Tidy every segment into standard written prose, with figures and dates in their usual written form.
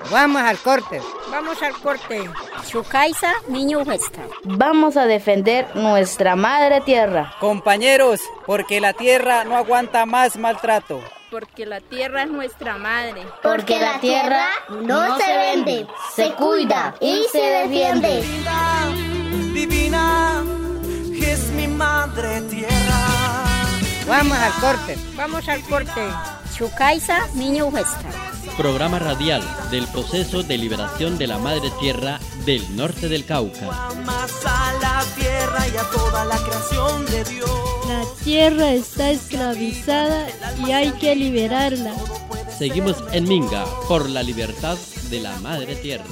Vamos al corte. Vamos al corte. Chukaisa, niño Huesta. Vamos a defender nuestra madre tierra. Compañeros, porque la tierra no aguanta más maltrato. Porque la tierra es nuestra madre. Porque la tierra no se vende, se cuida y se defiende. Divina, es mi madre tierra. Vamos al corte. Vamos al corte. Chukaisa, niño Huesta. Programa radial del proceso de liberación de la madre tierra del norte del Cauca. Amas a la tierra y a toda la creación de Dios. La tierra está esclavizada y hay que liberarla. Seguimos en Minga por la libertad de la madre tierra.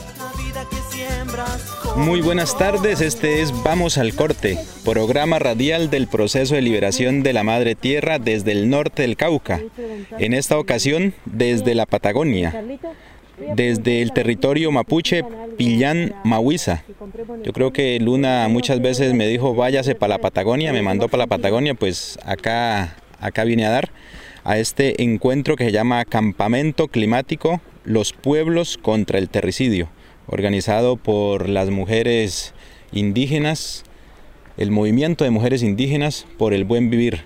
Muy buenas tardes, este es Vamos al Corte, programa radial del proceso de liberación de la madre tierra desde el norte del Cauca. En esta ocasión desde la Patagonia, desde el territorio mapuche Pillán Mahuiza. Yo creo que Luna muchas veces me dijo váyase para la Patagonia, me mandó para la Patagonia, pues acá vine a dar a este encuentro que se llama Campamento Climático Los Pueblos contra el Terricidio, organizado por las mujeres indígenas, el movimiento de mujeres indígenas por el buen vivir.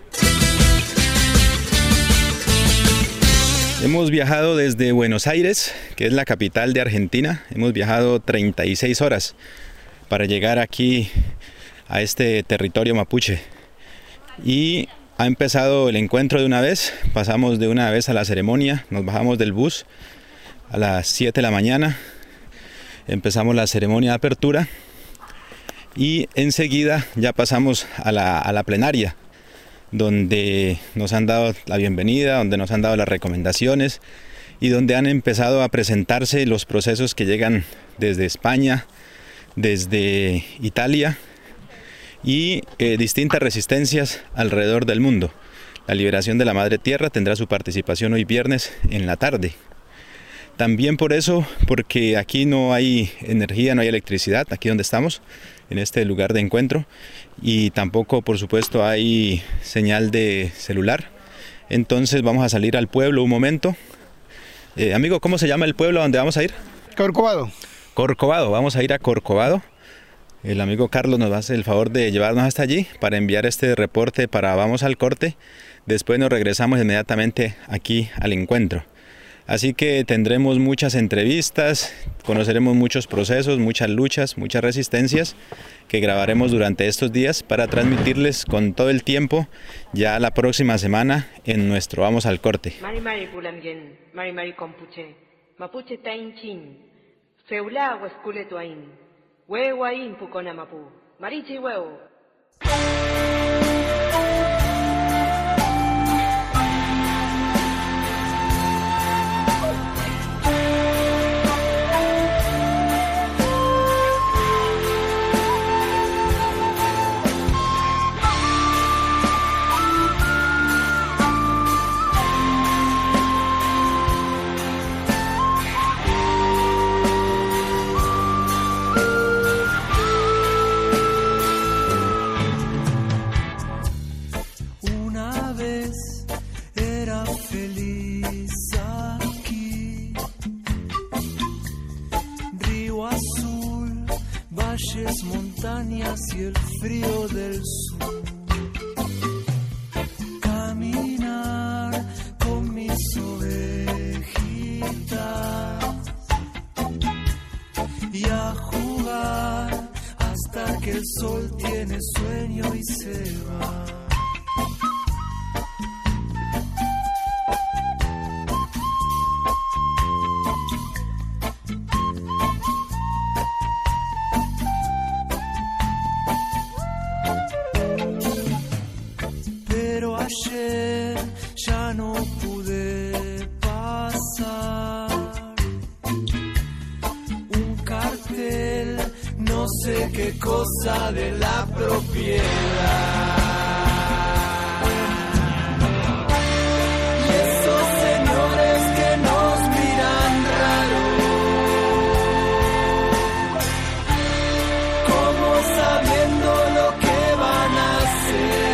Hemos viajado desde Buenos Aires, que es la capital de Argentina. Hemos viajado 36 horas para llegar aquí a este territorio mapuche. Y ha empezado el encuentro de una vez. Pasamos de una vez a la ceremonia. Nos bajamos del bus a las 7 de la mañana. Empezamos la ceremonia de apertura. Y enseguida ya pasamos a la plenaria, donde nos han dado la bienvenida, donde nos han dado las recomendaciones y donde han empezado a presentarse los procesos que llegan desde España, desde Italia y distintas resistencias alrededor del mundo. La liberación de la madre tierra tendrá su participación hoy viernes en la tarde. También por eso, porque aquí no hay energía, no hay electricidad, aquí donde estamos, en este lugar de encuentro, y tampoco, por supuesto, hay señal de celular. Entonces vamos a salir al pueblo un momento. Amigo, ¿cómo se llama el pueblo a donde vamos a ir? Corcovado. Corcovado, vamos a ir a Corcovado. El amigo Carlos nos hace el favor de llevarnos hasta allí para enviar este reporte para Vamos al Corte. Después nos regresamos inmediatamente aquí al encuentro. Así que tendremos muchas entrevistas, conoceremos muchos procesos, muchas luchas, muchas resistencias que grabaremos durante estos días para transmitirles con todo el tiempo ya la próxima semana en nuestro Vamos al Corte. Montañas y el frío del sur. Caminar con mis ovejitas y a jugar hasta que el sol tiene sueño y se va. Ya no pude pasar un cartel, no sé qué cosa de la propiedad. Y esos señores que nos miran raro, como sabiendo lo que van a hacer.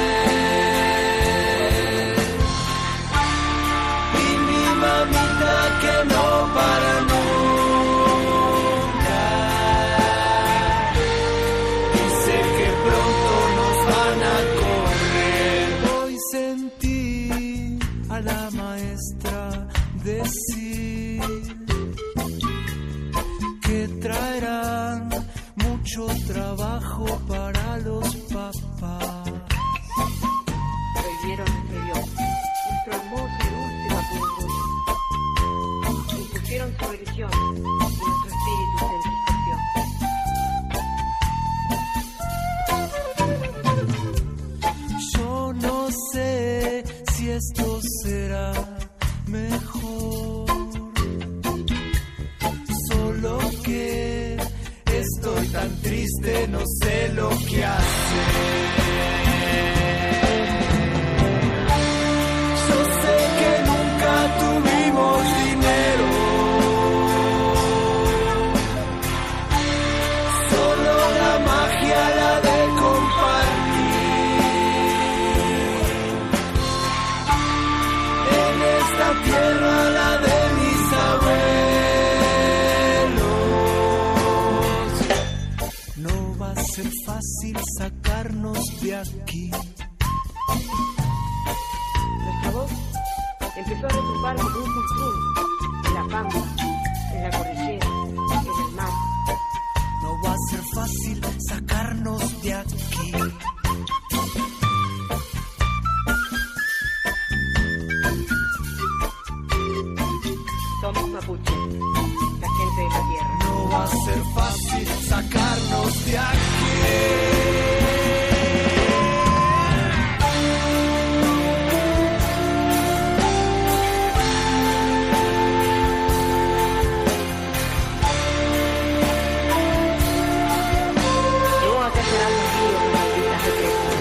Que no para nunca. decir que traerán mucho trabajo para los papás. Prohibieron nuestro idioma, nuestro hermoso y dulce mapudungun. Impusieron su religión y nuestro espíritu se entristeció. Yo no sé si esto será mejor, solo que estoy tan triste, no sé lo que hacer. Yo sé que nunca tuvimos dinero, solo la magia, la de compartir. En esta tierra, la de mis abuelos. No va a ser fácil sacarnos de aquí. Nuestra voz empezó a retumbar como un monstruo en la pampa, en la cordillera, en el mar. No va a ser fácil sacarnos de aquí. Somos mapuche, la gente de la tierra. No va a ser fácil sacarnos de aquí. No acatarán los ríos de malditas represas.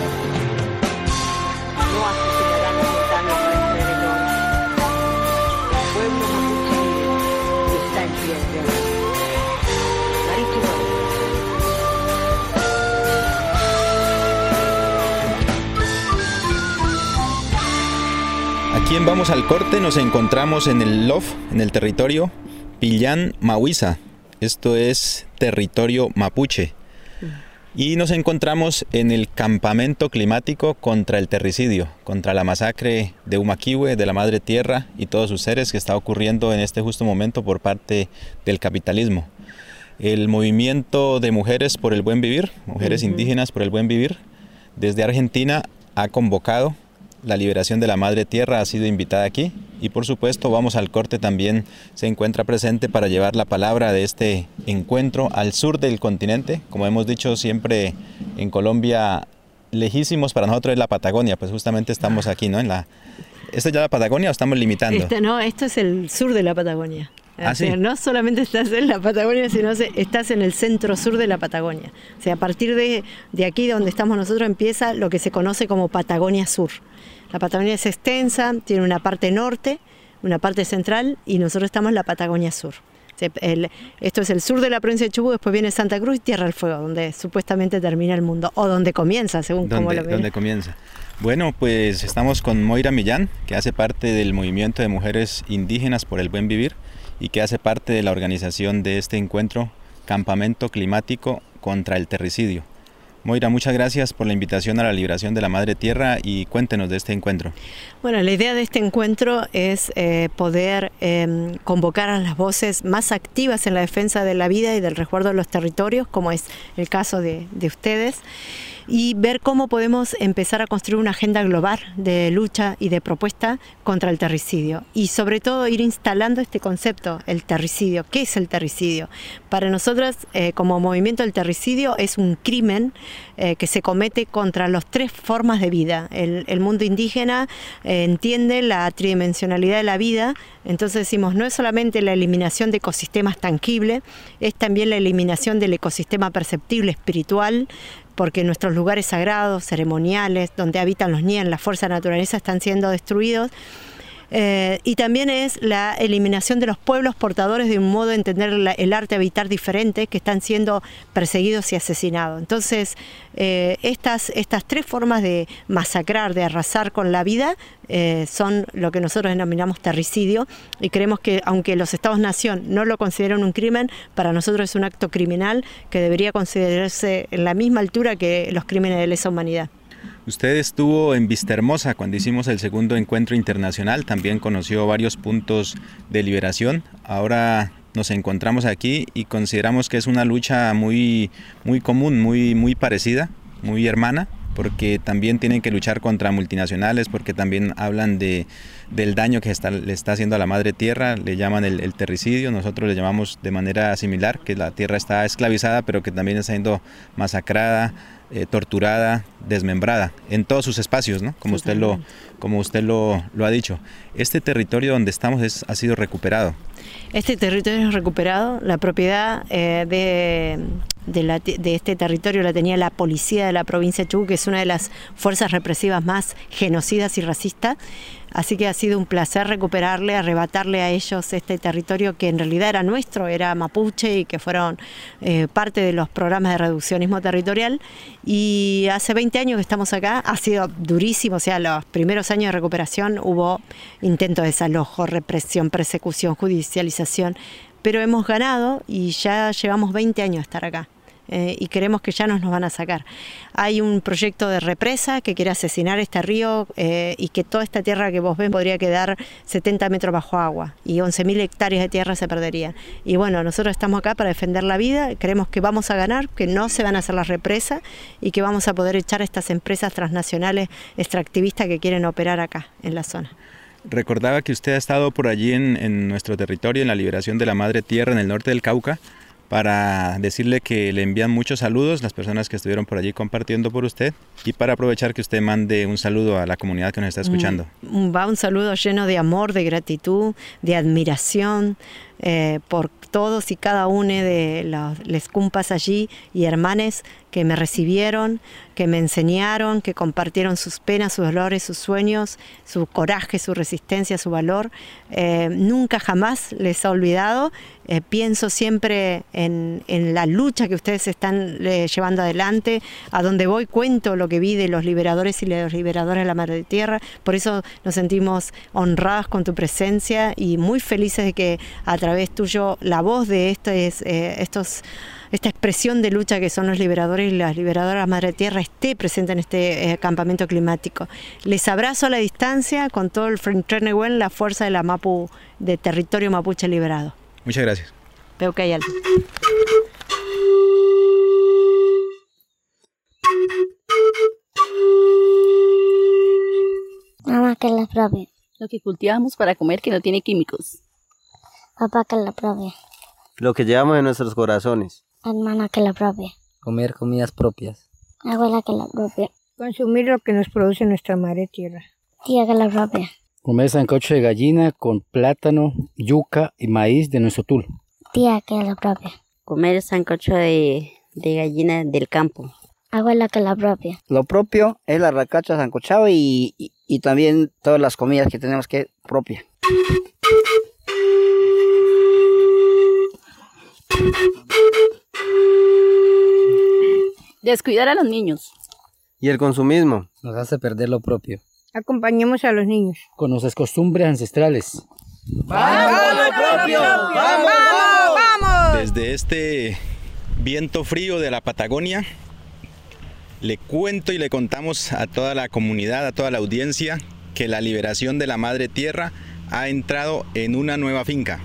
No asesinarán las montañas para alrededor. El pueblo mapuche vive y está en pie de guerra. Marichima. Aquí en Vamos al Corte nos encontramos en el LOF, en el territorio Pillán Mahuiza. Esto es territorio mapuche. Y nos encontramos en el campamento climático contra el terricidio, contra la masacre de Humaquihue, de la madre tierra y todos sus seres que está ocurriendo en este justo momento por parte del capitalismo. El movimiento de mujeres por el buen vivir, mujeres indígenas por el buen vivir, desde Argentina ha convocado la liberación de la madre tierra, ha sido invitada aquí y por supuesto Vamos al Corte también se encuentra presente para llevar la palabra de este encuentro al sur del continente. Como hemos dicho siempre en Colombia, lejísimos para nosotros es la Patagonia, pues justamente estamos aquí, ¿no? ¿Esto es ya la Patagonia o estamos limitando? No, esto es el sur de la Patagonia. ¿Ah, sí? No solamente estás en la Patagonia, sino estás en el centro-sur de la Patagonia. O sea, a partir de aquí donde estamos nosotros empieza lo que se conoce como Patagonia Sur. La Patagonia es extensa, tiene una parte norte, una parte central y nosotros estamos en la Patagonia Sur. O sea, esto es el sur de la provincia de Chubut, después viene Santa Cruz y Tierra del Fuego, donde supuestamente termina el mundo, o donde comienza, según cómo lo ven. Donde comienza. Bueno, pues estamos con Moira Millán, que hace parte del movimiento de mujeres indígenas por el buen vivir y que hace parte de la organización de este encuentro Campamento Climático contra el Terricidio. Moira, muchas gracias por la invitación a la liberación de la Madre Tierra y cuéntenos de este encuentro. Bueno, la idea de este encuentro es poder convocar a las voces más activas en la defensa de la vida y del resguardo de los territorios, como es el caso de ustedes, y ver cómo podemos empezar a construir una agenda global de lucha y de propuesta contra el terricidio. Y sobre todo ir instalando este concepto, el terricidio. ¿Qué es el terricidio? Para nosotros, como movimiento, el terricidio es un crimen que se comete contra las tres formas de vida. El mundo indígena entiende la tridimensionalidad de la vida, entonces decimos, no es solamente la eliminación de ecosistemas tangibles, es también la eliminación del ecosistema perceptible, espiritual, porque nuestros lugares sagrados, ceremoniales, donde habitan los Nien, la fuerza de la naturaleza, están siendo destruidos. Y también es la eliminación de los pueblos portadores de un modo de entender el arte de habitar diferente, que están siendo perseguidos y asesinados. Entonces, estas tres formas de masacrar, de arrasar con la vida, son lo que nosotros denominamos terricidio, y creemos que aunque los Estados-nación no lo consideran un crimen, para nosotros es un acto criminal que debería considerarse en la misma altura que los crímenes de lesa humanidad. Usted estuvo en Vistahermosa cuando hicimos el segundo encuentro internacional, también conoció varios puntos de liberación. Ahora nos encontramos aquí y consideramos que es una lucha muy común, muy parecida, muy hermana, porque también tienen que luchar contra multinacionales, porque también hablan del daño que le está haciendo a la madre tierra, le llaman el terricidio, nosotros le llamamos de manera similar, que la tierra está esclavizada, pero que también está siendo masacrada, torturada, desmembrada en todos sus espacios, ¿no? Como usted lo ha dicho. Este territorio donde estamos ha sido recuperado. Este territorio es recuperado, la propiedad de este territorio la tenía la policía de la provincia de Chubut, que es una de las fuerzas represivas más genocidas y racistas, así que ha sido un placer recuperarle, arrebatarle a ellos este territorio que en realidad era nuestro, era mapuche y que fueron parte de los programas de reduccionismo territorial, y hace 20 años que estamos acá, ha sido durísimo, o sea, los primeros años de recuperación hubo intentos de desalojo, represión, persecución, judicialización, pero hemos ganado y ya llevamos 20 años de estar acá. Y creemos que ya nos van a sacar. Hay un proyecto de represa que quiere asesinar este río y que toda esta tierra que vos ven podría quedar 70 metros bajo agua y 11.000 hectáreas de tierra se perderían. Y bueno, nosotros estamos acá para defender la vida, creemos que vamos a ganar, que no se van a hacer las represas y que vamos a poder echar a estas empresas transnacionales extractivistas que quieren operar acá en la zona. Recordaba que usted ha estado por allí en nuestro territorio, en la liberación de la madre tierra en el norte del Cauca, para decirle que le envían muchos saludos las personas que estuvieron por allí compartiendo por usted y para aprovechar que usted mande un saludo a la comunidad que nos está escuchando. Va un saludo lleno de amor, de gratitud, de admiración por todos y cada uno de los cumpas allí y hermanes que me recibieron, que me enseñaron, que compartieron sus penas, sus dolores, sus sueños, su coraje, su resistencia, su valor. Nunca jamás les he olvidado. Pienso siempre en la lucha que ustedes están llevando adelante. A donde voy cuento lo que vi de los liberadores y las liberadoras de la Madre Tierra. Por eso nos sentimos honrados con tu presencia y muy felices de que a través tuyo la voz de esta expresión de lucha que son los liberadores y las liberadoras de la Madre Tierra esté presente en este campamento climático. Les abrazo a la distancia con todo el Frentrenehuen, la fuerza de la Mapu, de territorio mapuche liberado. Muchas gracias. Veo que hay algo. Mamá, que la pruebe. Lo que cultivamos para comer que no tiene químicos. Papá, que la pruebe. Lo que llevamos en nuestros corazones. Hermana, que la pruebe. Comer comidas propias. Abuela, que la pruebe. Consumir lo que nos produce nuestra madre tierra. Tía, que la pruebe. Comer sancocho de gallina con plátano, yuca y maíz de nuestro tul. Tía, que la pruebe. Comer sancocho de gallina del campo. Abuela, que la propia. Lo propio es la racacha sancochado y también todas las comidas que tenemos que propia. Descuidar a los niños. Y el consumismo nos hace perder lo propio. Acompañemos a los niños con nuestras costumbres ancestrales. ¡Vamos lo propio! ¡Vamos, vamos! Desde este viento frío de la Patagonia, le cuento y le contamos a toda la comunidad, a toda la audiencia, que la liberación de la Madre Tierra ha entrado en una nueva finca.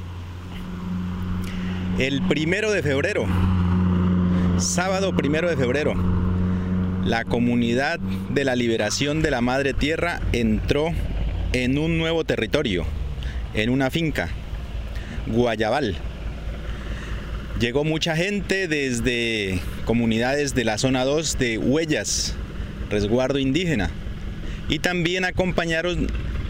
El 1 de febrero, sábado 1 de febrero, la comunidad de la liberación de la Madre Tierra entró en un nuevo territorio, en una finca, Guayabal. Llegó mucha gente desde comunidades de la zona 2 de Huellas, resguardo indígena, y también acompañaron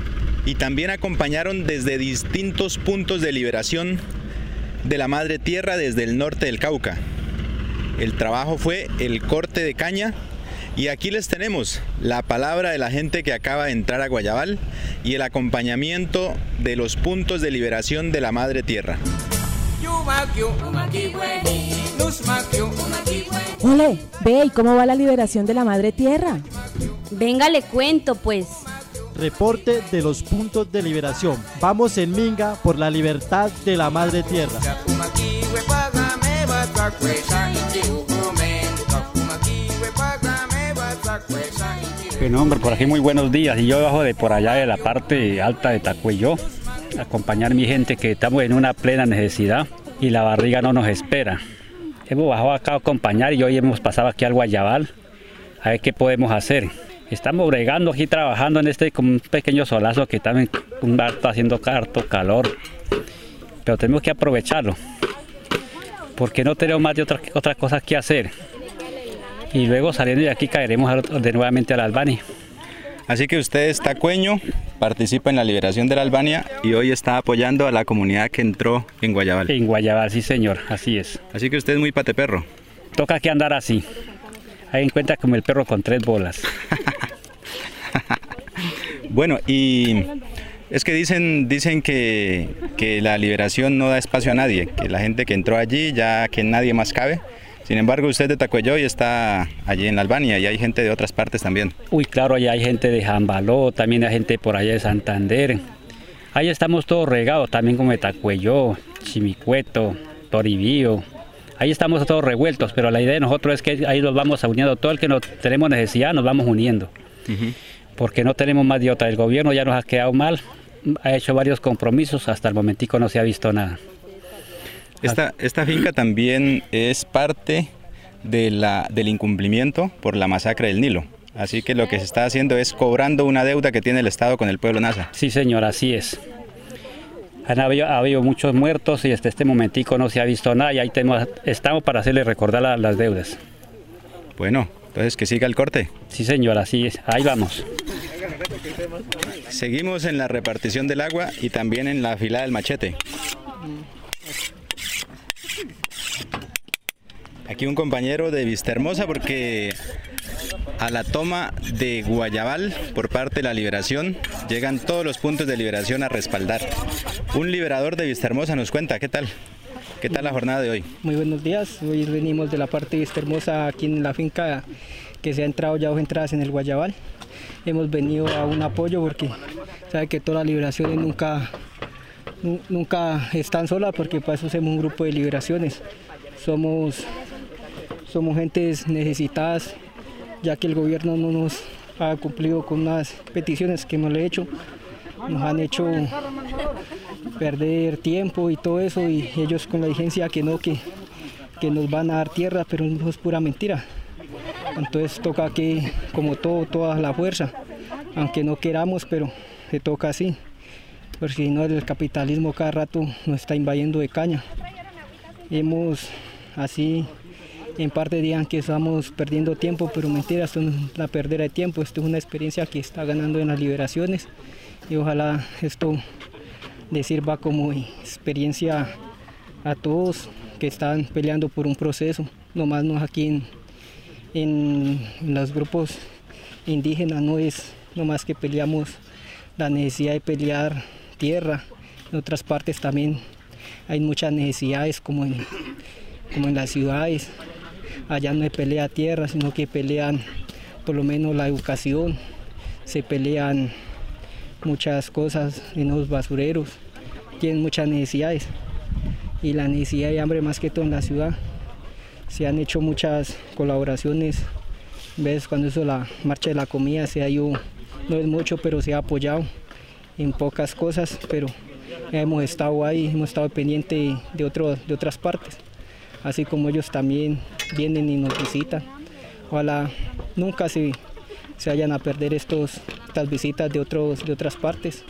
desde distintos puntos de liberación de la Madre Tierra desde el norte del Cauca. El trabajo fue el corte de caña y aquí les tenemos la palabra de la gente que acaba de entrar a Guayabal y el acompañamiento de los puntos de liberación de la Madre Tierra. Ole, ve, ¿y cómo va la liberación de la Madre Tierra? Venga, le cuento pues. Reporte de los puntos de liberación. Vamos en Minga por la libertad de la Madre Tierra. Bueno, hombre, por aquí muy buenos días. Y yo bajo de por allá de la parte alta de Tacuello, a acompañar a mi gente que estamos en una plena necesidad y la barriga no nos espera. Hemos bajado acá a acompañar y hoy hemos pasado aquí al Guayabal a ver qué podemos hacer. Estamos bregando aquí, trabajando en con un pequeño solazo que también está haciendo harto calor, pero tenemos que aprovecharlo porque no tenemos más de otra cosa que hacer. Y luego saliendo de aquí caeremos nuevamente a la Albania. Así que usted es tacueño, participa en la liberación de la Albania y hoy está apoyando a la comunidad que entró en Guayabal. En Guayabal, sí señor, así es. Así que usted es muy pateperro. Toca que andar así. Ahí en cuenta como el perro con 3 bolas. Bueno, y es que dicen que la liberación no da espacio a nadie, que la gente que entró allí ya que nadie más cabe. Sin embargo, usted de Tacuello y está allí en Albania y hay gente de otras partes también. Uy, claro, allá hay gente de Jambaló, también hay gente por allá de Santander. Ahí estamos todos regados, también como de Tacuello, Chimicueto, Toribío. Ahí estamos todos revueltos, pero la idea de nosotros es que ahí nos vamos uniendo. Todo el que no tenemos necesidad nos vamos uniendo. Porque no tenemos más de otra. El gobierno ya nos ha quedado mal, ha hecho varios compromisos, hasta el momentico no se ha visto nada. Esta finca también es parte del incumplimiento por la masacre del Nilo. Así que lo que se está haciendo es cobrando una deuda que tiene el Estado con el pueblo nasa. Sí, señor, así es. Ha habido muchos muertos y hasta este momentico no se ha visto nada y ahí estamos para hacerle recordar las deudas. Bueno, entonces que siga el corte. Sí, señor, así es. Ahí vamos. Seguimos en la repartición del agua y también en la afilada del machete. Aquí un compañero de Vistahermosa porque a la toma de Guayabal por parte de la liberación llegan todos los puntos de liberación a respaldar. Un liberador de Vistahermosa nos cuenta, ¿qué tal? ¿Qué tal la jornada de hoy? Muy buenos días, hoy venimos de la parte de Vistahermosa aquí en la finca que se ha entrado ya 2 entradas en el Guayabal. Hemos venido a un apoyo porque sabe que todas las liberaciones nunca están solas porque para eso hacemos un grupo de liberaciones. Somos gentes necesitadas, ya que el gobierno no nos ha cumplido con unas peticiones que hemos hecho. Nos han hecho perder tiempo y todo eso, y ellos con la vigencia que nos van a dar tierra, pero eso es pura mentira. Entonces toca que, como toda la fuerza, aunque no queramos, pero se toca así, porque si no el capitalismo cada rato nos está invadiendo de caña. Hemos así, en parte digan que estamos perdiendo tiempo, pero mentira, esto no es la perdera de tiempo, esto es una experiencia que está ganando en las liberaciones y ojalá esto le sirva como experiencia a todos que están peleando por un proceso, nomás no aquí en los grupos indígenas, no es nomás que peleamos la necesidad de pelear tierra, en otras partes también hay muchas necesidades como en las ciudades. Allá no se pelea tierra, sino que pelean por lo menos la educación, se pelean muchas cosas en los basureros, tienen muchas necesidades y la necesidad de hambre más que todo en la ciudad. Se han hecho muchas colaboraciones, ves cuando hizo la marcha de la comida se ha ido, no es mucho, pero se ha apoyado en pocas cosas, pero hemos estado ahí, hemos estado pendientes de otras partes. Así como ellos también vienen y nos visitan. Ojalá nunca se vayan a perder estas visitas de otras partes.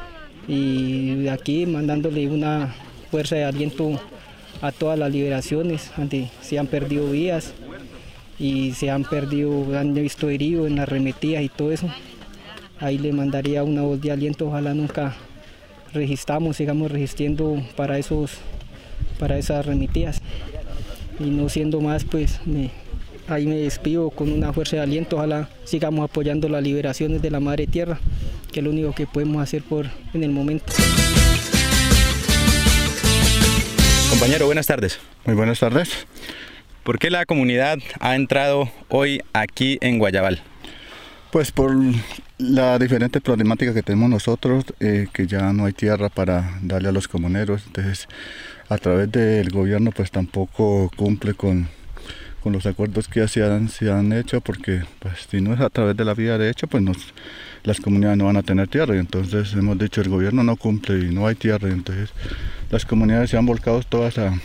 Y de aquí mandándole una fuerza de aliento a todas las liberaciones, donde se han perdido vidas y han visto heridos en las arremetidas y todo eso. Ahí le mandaría una voz de aliento, ojalá nunca sigamos resistiendo para esas arremetidas. Y no siendo más, pues ahí me despido con una fuerza de aliento. Ojalá sigamos apoyando las liberaciones de la Madre Tierra, que es lo único que podemos hacer en el momento. Compañero, buenas tardes. Muy buenas tardes. ¿Por qué la comunidad ha entrado hoy aquí en Guayabal? Pues por la diferente problemática que tenemos nosotros, que ya no hay tierra para darle a los comuneros, entonces a través del gobierno pues tampoco cumple con con los acuerdos que se han hecho, porque pues, si no es a través de la vía de hecho, pues las comunidades no van a tener tierra, y entonces hemos dicho el gobierno no cumple y no hay tierra, y entonces las comunidades se han volcado todas a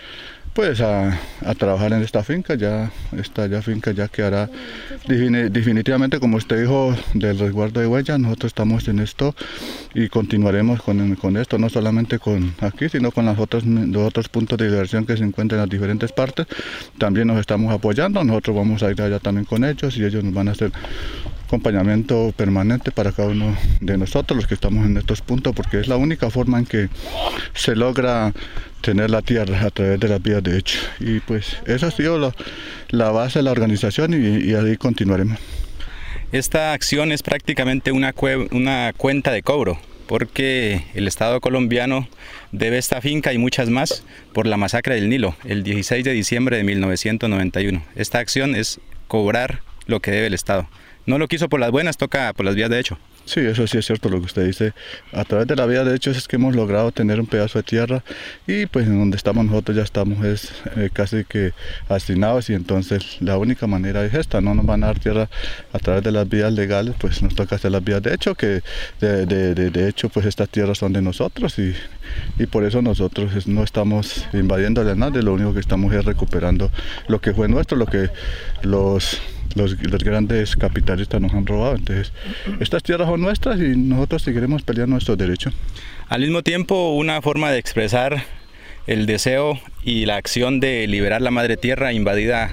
trabajar en esta finca. Esta finca ya quedará definitivamente, como usted dijo, del resguardo de huellas. Nosotros estamos en esto y continuaremos con esto, no solamente con aquí, sino con los otros puntos de liberación que se encuentran en las diferentes partes. También nos estamos apoyando, nosotros vamos a ir allá también con ellos, y ellos nos van a hacer acompañamiento permanente para cada uno de nosotros, los que estamos en estos puntos, porque es la única forma en que se logra tener la tierra a través de las vías de hecho. Y pues esa ha sido la base de la organización, y ahí continuaremos. Esta acción es prácticamente una cuenta de cobro, porque el Estado colombiano debe esta finca y muchas más por la masacre del Nilo, el 16 de diciembre de 1991. Esta acción es cobrar lo que debe el Estado. No lo quiso por las buenas, toca por las vías de hecho. Sí, eso sí es cierto lo que usted dice. A través de la vía de hecho es que hemos logrado tener un pedazo de tierra, y pues en donde estamos nosotros ya estamos casi que asignados, y entonces la única manera es esta. No nos van a dar tierra a través de las vías legales, pues nos toca hacer las vías de hecho, que de hecho pues estas tierras son de nosotros, y por eso nosotros no estamos invadiéndole a nadie. Lo único que estamos es recuperando lo que fue nuestro, lo que los grandes capitalistas nos han robado. Entonces estas tierras son nuestras y nosotros seguiremos peleando nuestros derechos. Al mismo tiempo, una forma de expresar el deseo y la acción de liberar la madre tierra invadida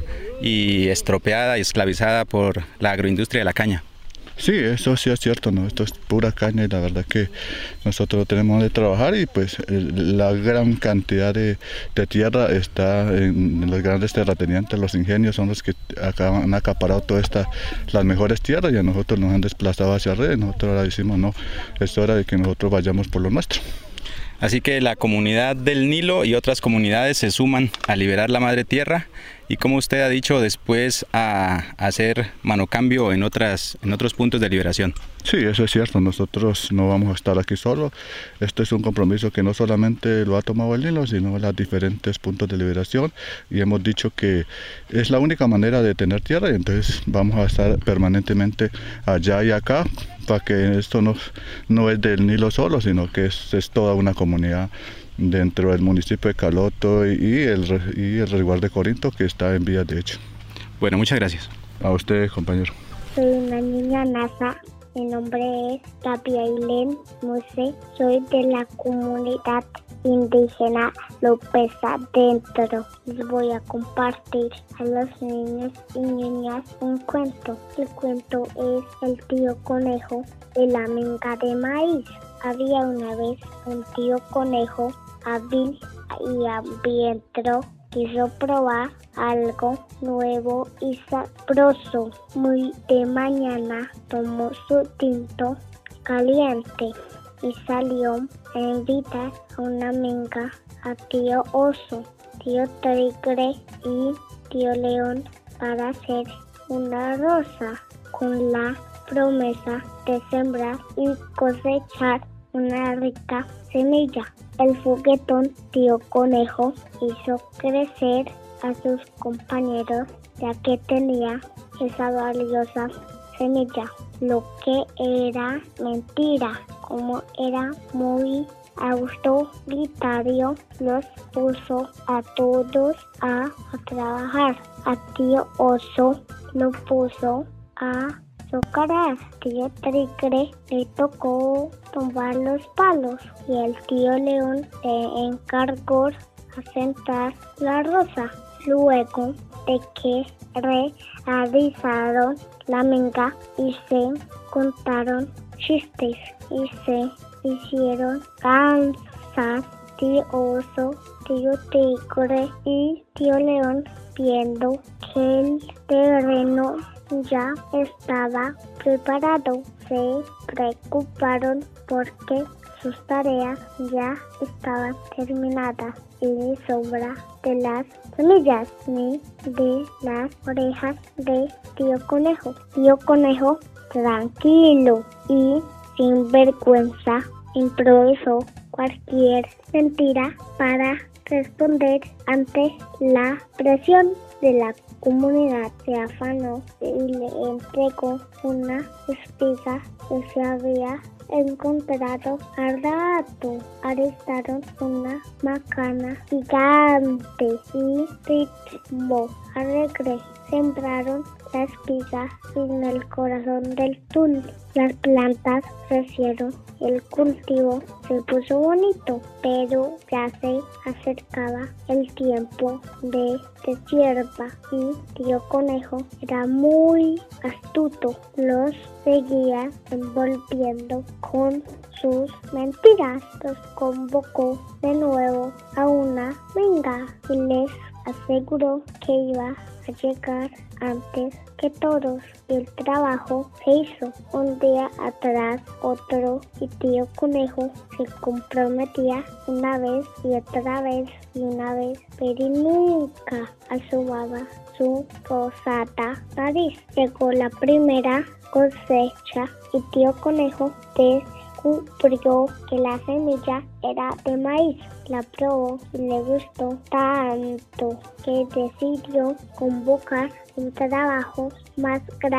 y estropeada y esclavizada por la agroindustria de la caña. Sí, eso sí es cierto, ¿no? Esto es pura caña, y la verdad que nosotros tenemos de trabajar, y pues la gran cantidad de tierra está en los grandes terratenientes. Los ingenios son los que han acaparado todas las mejores tierras, y a nosotros nos han desplazado hacia arriba, y nosotros ahora decimos no, es hora de que nosotros vayamos por lo nuestro. Así que la comunidad del Nilo y otras comunidades se suman a liberar la madre tierra, y como usted ha dicho, después a hacer manocambio en otros puntos de liberación. Sí, eso es cierto. Nosotros no vamos a estar aquí solos. Esto es un compromiso que no solamente lo ha tomado el Nilo, sino los diferentes puntos de liberación, y hemos dicho que es la única manera de tener tierra, y entonces vamos a estar permanentemente allá y acá, para que esto no es del Nilo solo, sino que es toda una comunidad dentro del municipio de Caloto y el resguardo de Corinto, que está en vías de hecho. Bueno, muchas gracias. A usted, compañero. Soy una niña NASA. Mi nombre es Gabrielén Muse. Soy de la comunidad indígena López Adentro. Les voy a compartir a los niños y niñas un cuento. El cuento es El tío conejo de la minga de maíz. Había una vez un tío conejo hábil y hambriento. Quiso probar algo nuevo y sabroso. Muy de mañana tomó su tinto caliente y salió a invitar a una minga a tío oso, tío tigre y tío león para hacer una rosa, con la promesa de sembrar y cosechar una rica semilla. El juguetón tío conejo hizo crecer a sus compañeros, ya que tenía esa valiosa semilla. Lo que era mentira, como era muy autoritario, los puso a todos a trabajar. A tío oso lo puso a socarar. Tío tigre le tocó tumbar los palos, y el tío león le encargó a sentar la rosa. Luego de que realizaron la minga y se contaron chistes y se hicieron cansas, tío oso, tío tigre y tío león, viendo que el terreno ya estaba preparado, se preocuparon porque sus tareas ya estaban terminadas, y ni sobra de las semillas ni de las orejas de tío conejo. Tío conejo, tranquilo y sin vergüenza, improvisó cualquier mentira para responder ante la presión de la comunidad. Se afanó y le entregó una espiga que se había encontrado al rato. Arrestaron una macana gigante y ritmo alegre. Sembraron la espiga en el corazón del tul. Las plantas crecieron, el cultivo se puso bonito, pero ya se acercaba el tiempo de deshierva y Tío Conejo era muy astuto. Los seguía envolviendo con sus mentiras. Los convocó de nuevo a una venga y les aseguró que iba a llegar antes que todos. El trabajo se hizo un día atrás otro y Tío Conejo se comprometía una vez y otra vez y una vez, pero nunca asomaba su rosada nariz. Llegó la primera cosecha y Tío Conejo descubrió que la semilla era de maíz. La probó y le gustó tanto que decidió convocar un trabajo más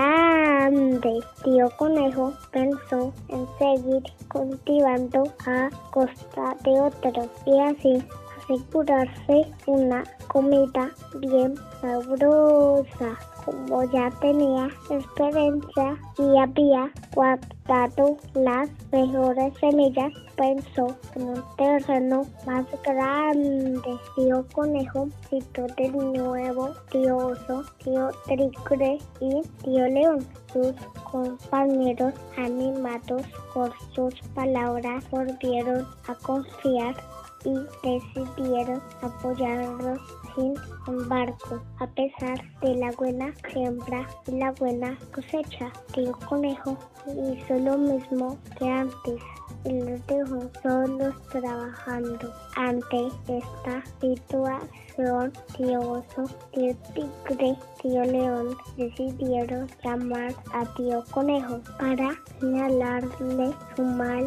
grande. Tío Conejo pensó en seguir cultivando a costa de otros y así asegurarse una comida bien sabrosa. Como ya tenía experiencia y había guardado las mejores semillas, pensó en un terreno más grande. Tío Conejo citó de nuevo Tío Oso, Tío Tigre y Tío León. Sus compañeros, animados por sus palabras, volvieron a confiar y decidieron apoyarlo. Sin embargo, a pesar de la buena siembra y la buena cosecha, Tío Conejo hizo lo mismo que antes y los dejó solos trabajando. Ante esta situación, Tío Oso, Tío Tigre, Tío León decidieron llamar a Tío Conejo para señalarle su mal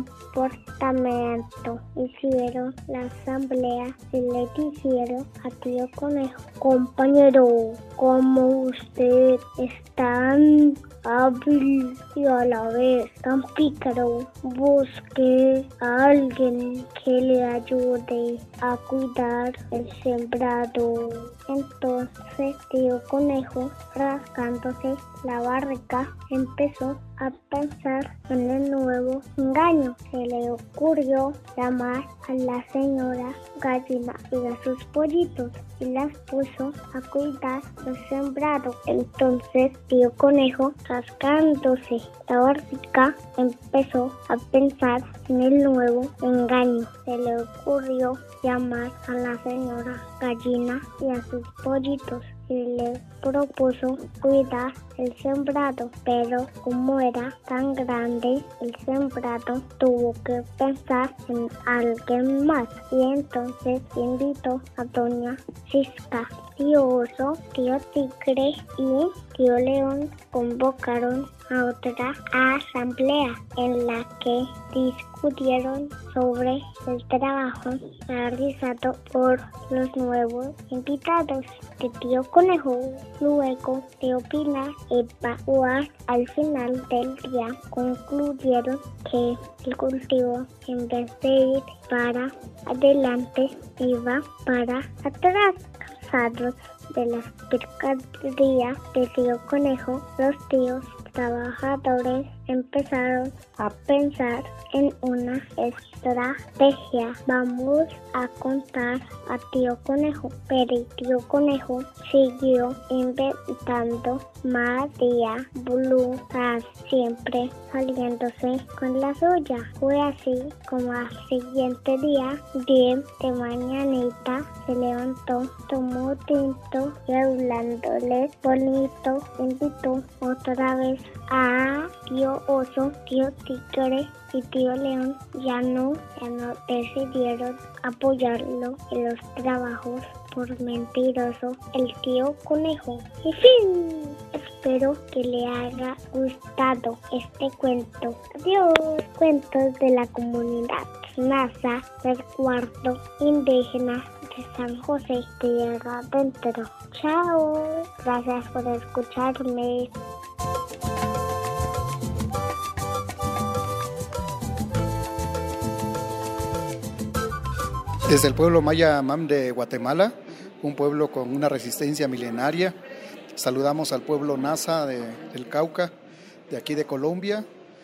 comportamiento. Hicieron la asamblea y le dijeron a Tío Conejo: compañero, como usted es tan hábil y a la vez tan pícaro, busque a alguien que le ayude a cuidar el sembrado. Entonces Tío Conejo, rascándose la barriga, empezó a pensar en el nuevo engaño. Se le ocurrió llamar a la señora Gallina y a sus pollitos y las puso a cuidar el sembrado. Entonces Tío Conejo, rascándose la barriga, empezó a pensar en el nuevo engaño. Se le ocurrió llamar a la señora Gallina y a sus pollitos y le propuso cuidar el sembrado, pero como era tan grande el sembrado, tuvo que pensar en alguien más y entonces invitó a Doña Cisca. Tío Oso, Tío Tigre y Tío León convocaron a otra asamblea en la que discutieron sobre el trabajo realizado por los nuevos invitados de Tío Conejo. Luego de opinar y evaluar, al final del día concluyeron que el cultivo, en vez de ir para adelante, iba para atrás. Cansados de las picardías de Tío Conejo, los tíos trabajadores empezaron a pensar en una estrategia. Vamos a contar a Tío Conejo, pero Tío Conejo siguió inventando más diabluras, siempre saliéndose con la suya. Fue así como al siguiente día, bien de mañanita, se levantó, tomó tinto y hablándoles bonito, invitó otra vez a Tío Oso, Tío Tigre y Tío León. Ya no decidieron apoyarlo en los trabajos por mentiroso el Tío Conejo. Y fin. Espero que le haya gustado este cuento. Adiós, cuentos de la comunidad. NASA, resguardo indígena de San José, Tierra Adentro. Chao. Gracias por escucharme. Desde el pueblo maya Mam de Guatemala, un pueblo con una resistencia milenaria, saludamos al pueblo Nasa del Cauca, de aquí de Colombia.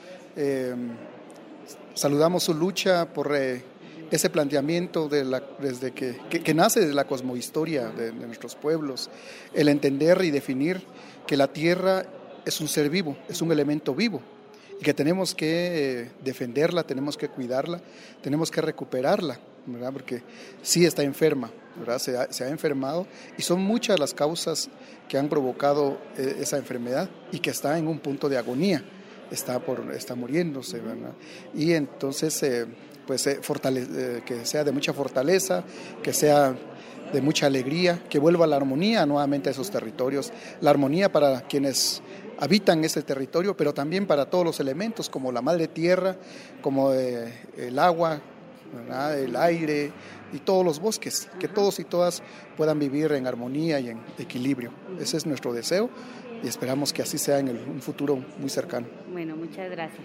Saludamos su lucha por ese planteamiento desde que nace de la cosmohistoria de nuestros pueblos, el entender y definir que la tierra es un ser vivo, es un elemento vivo, y que tenemos que defenderla, tenemos que cuidarla, tenemos que recuperarla, ¿verdad? Porque sí está enferma, ¿verdad? Se ha enfermado, y son muchas las causas que han provocado esa enfermedad y que está en un punto de agonía, está muriéndose, ¿verdad? Y entonces que sea de mucha fortaleza, que sea de mucha alegría, que vuelva la armonía nuevamente a esos territorios, la armonía para quienes habitan ese territorio, pero también para todos los elementos como la madre tierra, como el agua, ¿verdad? El aire y todos los bosques, que todos y todas puedan vivir en armonía y en equilibrio. Ese es nuestro deseo y esperamos que así sea en un futuro muy cercano. Bueno, muchas gracias.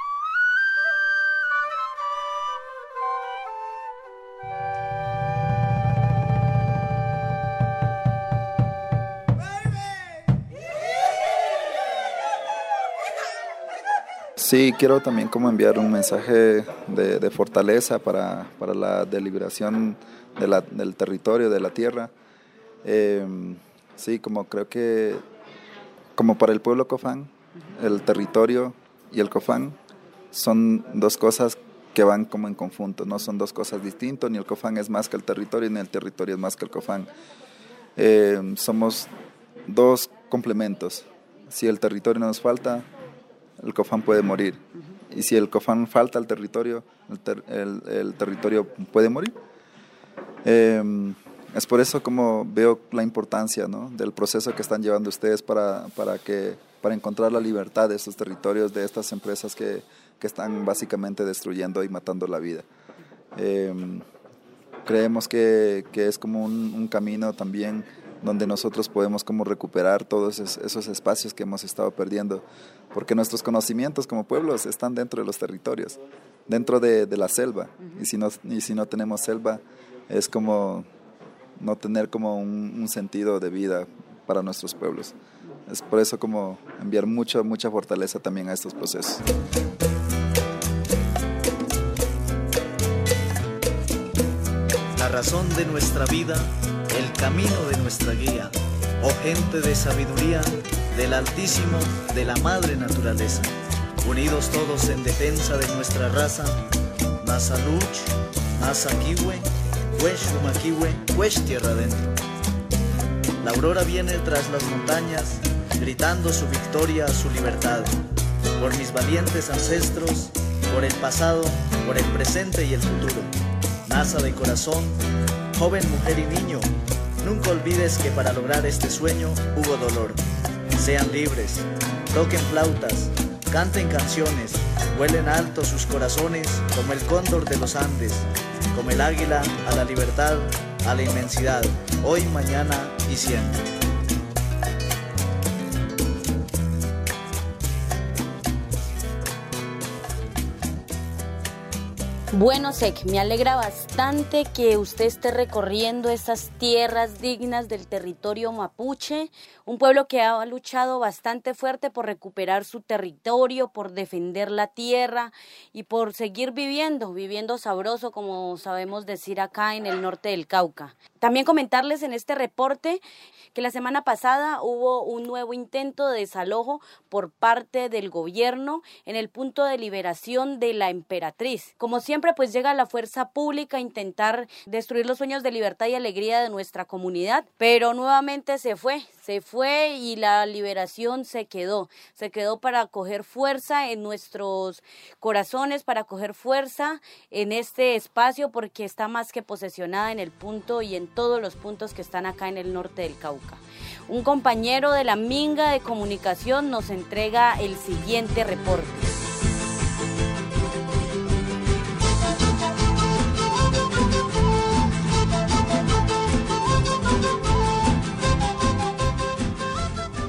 Sí, quiero también como enviar un mensaje de fortaleza para la deliberación del territorio, de la tierra. Sí, como creo que como para el pueblo Cofán, el territorio y el Cofán son dos cosas que van como en conjunto, no son dos cosas distintas, ni el Cofán es más que el territorio, ni el territorio es más que el Cofán. Somos dos complementos. Si el territorio nos falta, el Cofán puede morir. Y si el Cofán falta al territorio, el territorio puede morir. Es por eso como veo la importancia, ¿no?, del proceso que están llevando ustedes para encontrar la libertad de estos territorios, de estas empresas que están básicamente destruyendo y matando la vida. Creemos que es como un camino también donde nosotros podemos como recuperar todos esos espacios que hemos estado perdiendo, porque nuestros conocimientos como pueblos están dentro de los territorios, dentro de la selva, y si no tenemos selva es como no tener como un sentido de vida para nuestros pueblos. Es por eso como enviar mucha fortaleza también a estos procesos. La razón de nuestra vida, el camino de nuestra guía, oh gente de sabiduría, del Altísimo, de la Madre Naturaleza, unidos todos en defensa de nuestra raza, Nasa Luch, Nasa Kiwe, Wesh Umakiwe, Wesh Tierra Adentro. La aurora viene tras las montañas, gritando su victoria, su libertad, por mis valientes ancestros, por el pasado, por el presente y el futuro. Nasa de corazón, joven, mujer y niño, nunca olvides que para lograr este sueño hubo dolor. Sean libres, toquen flautas, canten canciones, vuelen alto sus corazones como el cóndor de los Andes, como el águila a la libertad, a la inmensidad, hoy, mañana y siempre. Bueno, Sek, me alegra bastante que usted esté recorriendo estas tierras dignas del territorio mapuche, un pueblo que ha luchado bastante fuerte por recuperar su territorio, por defender la tierra y por seguir viviendo sabroso, como sabemos decir acá en el norte del Cauca. También comentarles en este reporte que la semana pasada hubo un nuevo intento de desalojo por parte del gobierno en el punto de liberación de la Emperatriz. Como siempre, pues llega la fuerza pública a intentar destruir los sueños de libertad y alegría de nuestra comunidad, pero nuevamente se fue y la liberación se quedó para coger fuerza en nuestros corazones, para coger fuerza en este espacio, porque está más que posesionada en el punto y en todos los puntos que están acá en el norte del Cauca. Un compañero de la Minga de Comunicación nos entrega el siguiente reporte.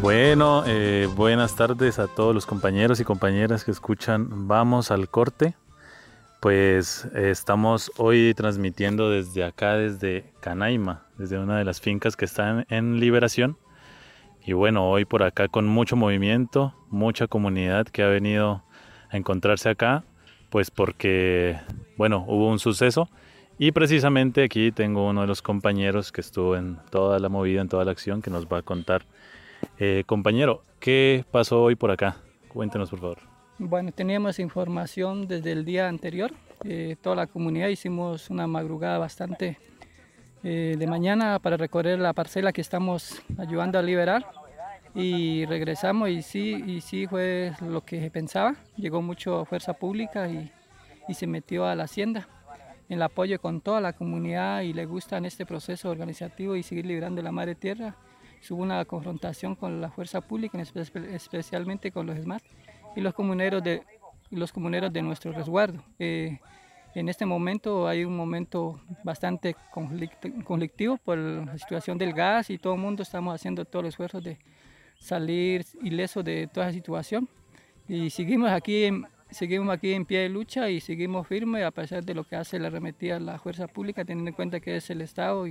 Bueno, buenas tardes a todos los compañeros y compañeras que escuchan Vamos al Corte. Pues estamos hoy transmitiendo desde acá, desde Canaima, desde una de las fincas que están en Liberación. Y bueno, hoy por acá con mucho movimiento, mucha comunidad que ha venido a encontrarse acá, pues porque, bueno, hubo un suceso. Y precisamente aquí tengo uno de los compañeros que estuvo en toda la movida, en toda la acción, que nos va a contar. Compañero, ¿qué pasó hoy por acá? Cuéntenos, por favor. Bueno, teníamos información desde el día anterior. Toda la comunidad hicimos una madrugada bastante de mañana para recorrer la parcela que estamos ayudando a liberar. Y regresamos y sí fue lo que pensaba. Llegó mucha fuerza pública y se metió a la hacienda. En el apoyo con toda la comunidad y le gustan este proceso organizativo y seguir liberando la madre tierra. Hubo una confrontación con la fuerza pública, especialmente con los SMAT y los comuneros de nuestro resguardo. En este momento hay un momento bastante conflictivo por la situación del gas y todo el mundo estamos haciendo todo el esfuerzo de salir ileso de toda esa situación. Y seguimos aquí en pie de lucha y seguimos firmes a pesar de lo que hace la arremetida a la fuerza pública, teniendo en cuenta que es el Estado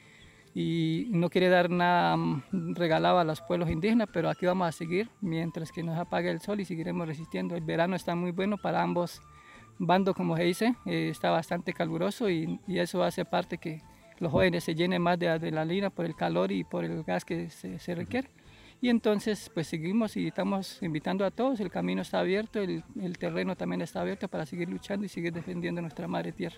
y no quiere dar nada regalado a los pueblos indígenas, pero aquí vamos a seguir mientras que nos apague el sol y seguiremos resistiendo. El verano está muy bueno para ambos bandos, como se dice, está bastante caluroso y eso hace parte que los jóvenes se llenen más de adrenalina por el calor y por el gas que se requiere. Y entonces pues seguimos y estamos invitando a todos, el camino está abierto, el terreno también está abierto para seguir luchando y seguir defendiendo nuestra madre tierra.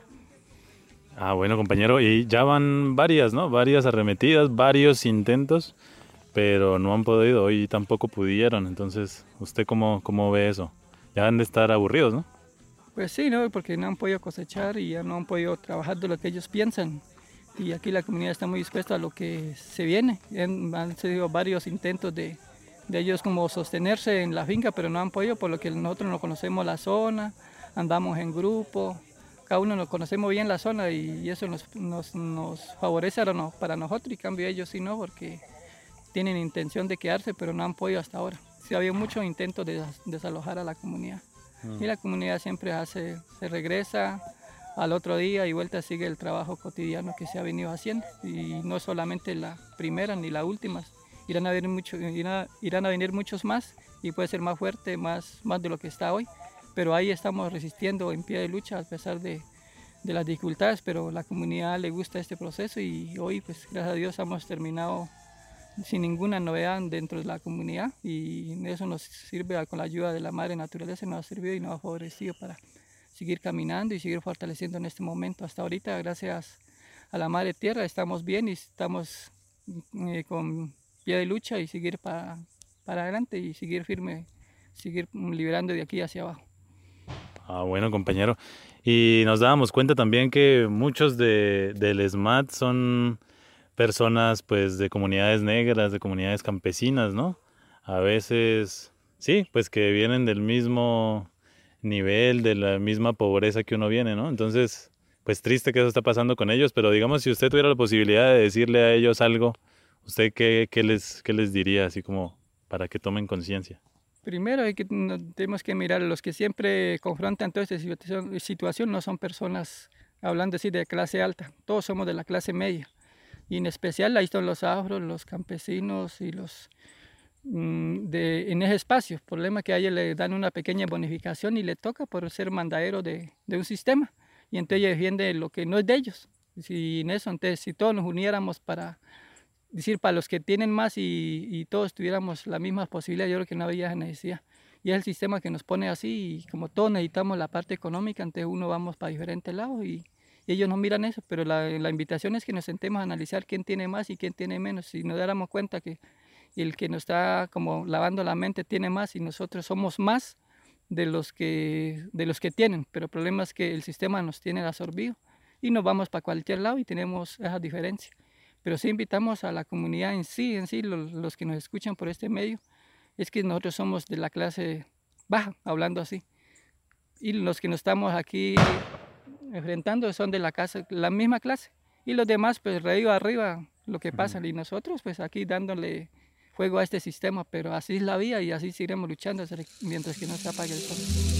Ah, bueno, compañero, y ya van varias, ¿no? Varias arremetidas, varios intentos, pero no han podido, hoy tampoco pudieron. Entonces, ¿usted cómo ve eso? Ya han de estar aburridos, ¿no? Pues sí, ¿no? Porque no han podido cosechar y ya no han podido trabajar de lo que ellos piensan. Y aquí la comunidad está muy dispuesta a lo que se viene. Han sido varios intentos de ellos como sostenerse en la finca, pero no han podido, por lo que nosotros no conocemos la zona, andamos en grupo. Cada uno nos conocemos bien la zona y eso nos favorece para nosotros, y en cambio ellos sí no, porque tienen intención de quedarse, pero no han podido hasta ahora. Sí, había muchos intentos de desalojar a la comunidad. Y la comunidad siempre se regresa al otro día y vuelta sigue el trabajo cotidiano que se ha venido haciendo. Y no solamente la primera ni la última, irán a venir muchos más y puede ser más fuerte, más de lo que está hoy. Pero ahí estamos resistiendo en pie de lucha a pesar de las dificultades, pero la comunidad le gusta este proceso y hoy, pues gracias a Dios, hemos terminado sin ninguna novedad dentro de la comunidad y eso nos sirve, con la ayuda de la madre naturaleza, nos ha servido y nos ha favorecido para seguir caminando y seguir fortaleciendo en este momento. Hasta ahorita, gracias a la madre tierra, estamos bien y estamos con pie de lucha y seguir para adelante y seguir firme, seguir liberando de aquí hacia abajo. Ah, bueno, compañero. Y nos dábamos cuenta también que muchos del SMAT son personas pues de comunidades negras, de comunidades campesinas, ¿no? A veces, sí, pues que vienen del mismo nivel, de la misma pobreza que uno viene, ¿no? Entonces, pues triste que eso está pasando con ellos, pero digamos, si usted tuviera la posibilidad de decirle a ellos algo, ¿usted qué les diría, así como para que tomen conciencia? Primero tenemos que mirar, los que siempre confrontan toda esta situación no son personas, hablando así, de clase alta, todos somos de la clase media. Y en especial ahí están los afros, los campesinos y los en ese espacio. El problema es que a ellos le dan una pequeña bonificación y le toca por ser mandadero de un sistema. Y entonces ellos defienden lo que no es de ellos. Entonces, si todos nos uniéramos para los que tienen más y todos tuviéramos la misma posibilidad, yo creo que no había necesidad. Y es el sistema que nos pone así, y como todos necesitamos la parte económica, entonces uno vamos para diferentes lados y ellos no miran eso, pero la invitación es que nos sentemos a analizar quién tiene más y quién tiene menos. Si nos diéramos cuenta que el que nos está como lavando la mente tiene más y nosotros somos más de los que tienen, pero el problema es que el sistema nos tiene absorbido y nos vamos para cualquier lado y tenemos esa diferencia. Pero sí invitamos a la comunidad en sí, los que nos escuchan por este medio, es que nosotros somos de la clase baja, hablando así. Y los que nos estamos aquí enfrentando son de la misma clase. Y los demás, pues, arriba, lo que pasa. Y nosotros, pues, aquí dándole fuego a este sistema, pero así es la vida y así seguiremos luchando mientras que no se apague el sol.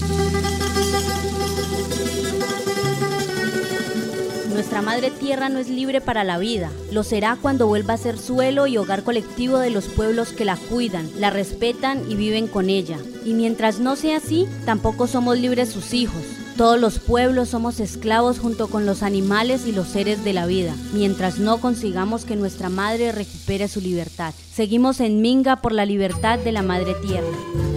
Nuestra madre tierra no es libre para la vida, lo será cuando vuelva a ser suelo y hogar colectivo de los pueblos que la cuidan, la respetan y viven con ella. Y mientras no sea así, tampoco somos libres sus hijos. Todos los pueblos somos esclavos junto con los animales y los seres de la vida, mientras no consigamos que nuestra madre recupere su libertad. Seguimos en Minga por la libertad de la madre tierra.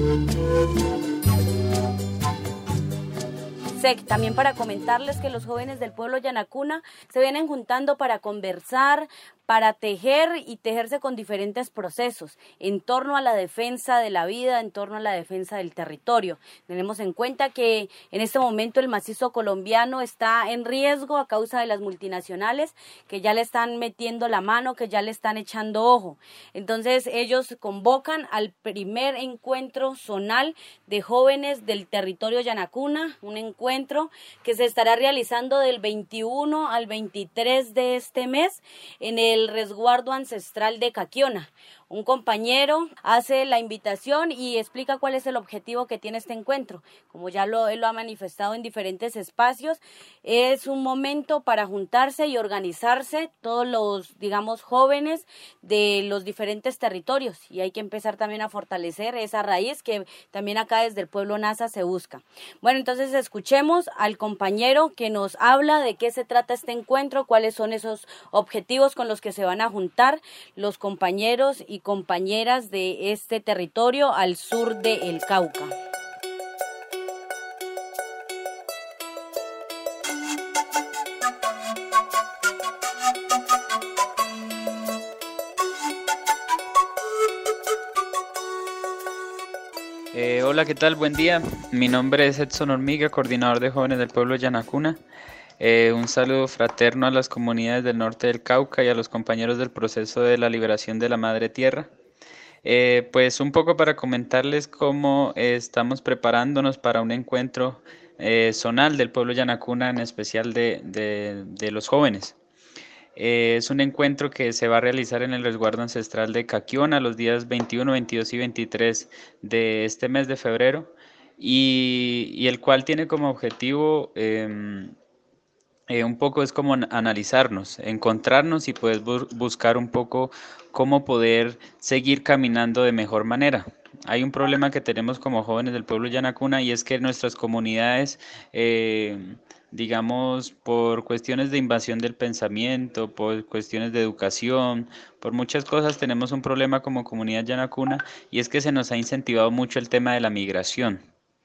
También para comentarles que los jóvenes del pueblo Yanacuna se vienen juntando para conversar, para tejer y tejerse con diferentes procesos en torno a la defensa de la vida, en torno a la defensa del territorio. Tenemos en cuenta que en este momento el macizo colombiano está en riesgo a causa de las multinacionales que ya le están metiendo la mano, que ya le están echando ojo. Entonces ellos convocan al primer encuentro zonal de jóvenes del territorio Yanacuna, un encuentro que se estará realizando del 21 al 23 de este mes en el resguardo ancestral de Caquiona. Un compañero hace la invitación y explica cuál es el objetivo que tiene este encuentro. Como ya él lo ha manifestado en diferentes espacios, es un momento para juntarse y organizarse todos los, digamos, jóvenes de los diferentes territorios, y hay que empezar también a fortalecer esa raíz que también acá desde el pueblo Nasa se busca. Bueno, entonces escuchemos al compañero que nos habla de qué se trata este encuentro, cuáles son esos objetivos con los que se van a juntar los compañeros y compañeras de este territorio al sur del Cauca. Hola, ¿qué tal? Buen día. Mi nombre es Edson Hormiga, coordinador de jóvenes del pueblo Yanacuna. Un saludo fraterno a las comunidades del norte del Cauca y a los compañeros del proceso de la liberación de la madre tierra. Pues un poco para comentarles cómo estamos preparándonos para un encuentro zonal del pueblo Yanacuna, en especial de los jóvenes. Es un encuentro que se va a realizar en el resguardo ancestral de Caquiona los días 21, 22 y 23 de este mes de febrero, y el cual tiene como objetivo un poco es como analizarnos, encontrarnos y pues buscar un poco cómo poder seguir caminando de mejor manera. Hay un problema que tenemos como jóvenes del pueblo Yanacuna, y es que nuestras comunidades, digamos, por cuestiones de invasión del pensamiento, por cuestiones de educación, por muchas cosas tenemos un problema como comunidad Yanacuna, y es que se nos ha incentivado mucho el tema de la migración.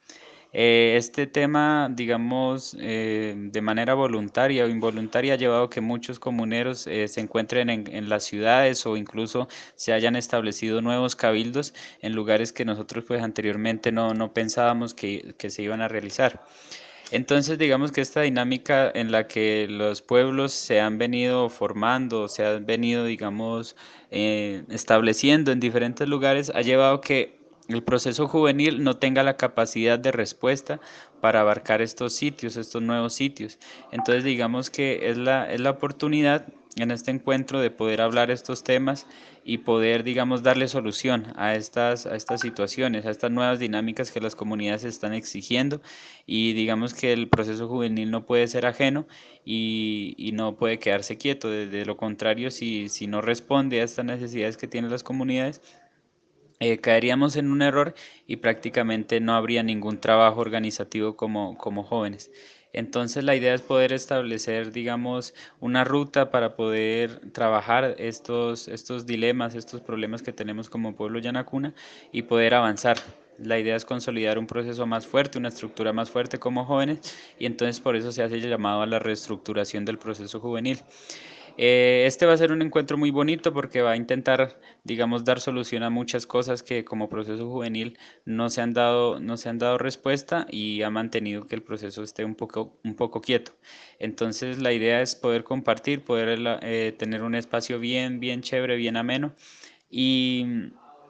Este tema, digamos, de manera voluntaria o involuntaria ha llevado a que muchos comuneros se encuentren en las ciudades, o incluso se hayan establecido nuevos cabildos en lugares que nosotros pues anteriormente no pensábamos que se iban a realizar. Entonces, digamos que esta dinámica en la que los pueblos se han venido formando, se han venido, digamos, estableciendo en diferentes lugares, ha llevado a que el proceso juvenil no tenga la capacidad de respuesta para abarcar estos sitios, estos nuevos sitios. Entonces, digamos que es la oportunidad en este encuentro de poder hablar estos temas y poder, digamos, darle solución a estas situaciones, a estas nuevas dinámicas que las comunidades están exigiendo, y digamos que el proceso juvenil no puede ser ajeno y no puede quedarse quieto. De lo contrario, si no responde a estas necesidades que tienen las comunidades, caeríamos en un error y prácticamente no habría ningún trabajo organizativo como jóvenes. Entonces la idea es poder establecer, digamos, una ruta para poder trabajar estos dilemas, estos problemas que tenemos como pueblo Yanacuna, y poder avanzar. La idea es consolidar un proceso más fuerte, una estructura más fuerte como jóvenes, y entonces por eso se hace el llamado a la reestructuración del proceso juvenil. Este va a ser un encuentro muy bonito porque va a intentar, digamos, dar solución a muchas cosas que como proceso juvenil no se han dado respuesta, y ha mantenido que el proceso esté un poco quieto. Entonces la idea es poder compartir, poder tener un espacio bien chévere, bien ameno, y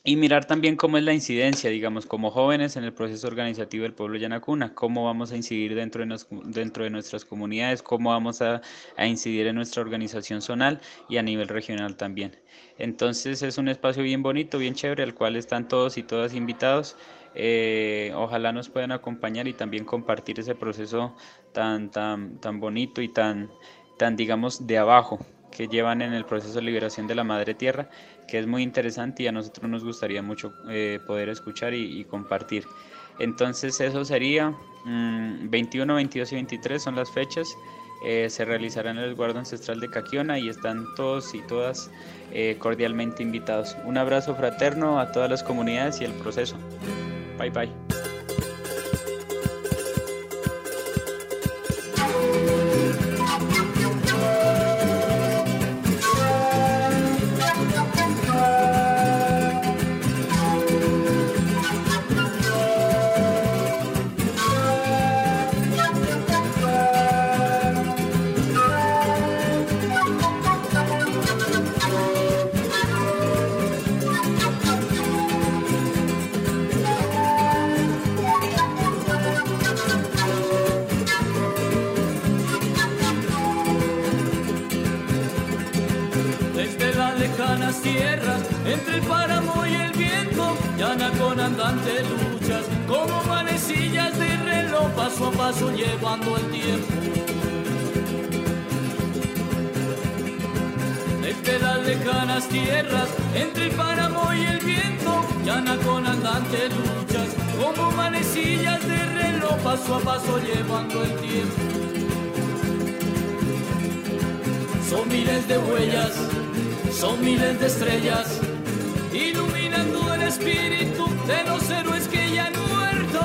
Y mirar también cómo es la incidencia, digamos, como jóvenes en el proceso organizativo del pueblo Yanacuna, cómo vamos a incidir dentro de nuestras comunidades, cómo vamos a incidir en nuestra organización zonal y a nivel regional también. Entonces es un espacio bien bonito, bien chévere, al cual están todos y todas invitados. Ojalá nos puedan acompañar y también compartir ese proceso tan bonito y tan digamos, de abajo, que llevan en el proceso de liberación de la Madre Tierra, que es muy interesante y a nosotros nos gustaría mucho poder escuchar y compartir. Entonces eso sería 21, 22 y 23 son las fechas. Se realizará en el resguardo ancestral de Caquiona y están todos y todas cordialmente invitados. Un abrazo fraterno a todas las comunidades y el proceso. Bye bye. Tierras, entre el páramo y el viento, Yanacona andante luchas, como manecillas de reloj, paso a paso llevando el tiempo. Desde las lejanas tierras, entre el páramo y el viento, Yanacona andante luchas, como manecillas de reloj, paso a paso llevando el tiempo. Son miles de huellas, son miles de estrellas, iluminando el espíritu de los héroes que ya han muerto.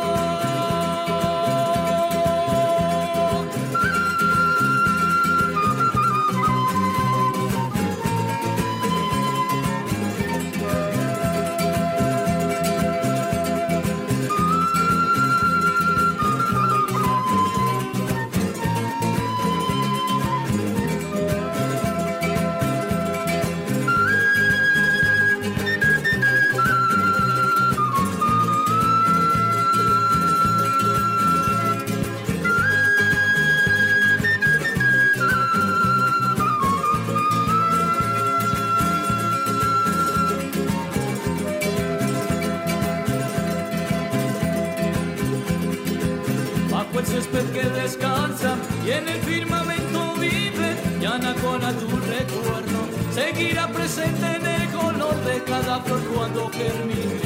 Que descansa y en el firmamento vive, Yanacona tu recuerdo seguirá presente en el color de cada flor cuando germine.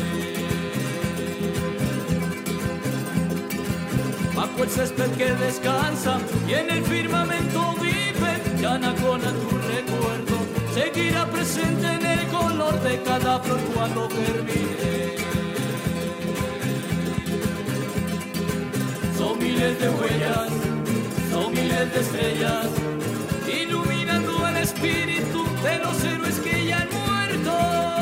Bajo el césped que descansa y en el firmamento vive, Yanacona tu recuerdo seguirá presente en el color de cada flor cuando germine. Son miles de huellas, son miles de estrellas, iluminando el espíritu de los héroes que ya han muerto.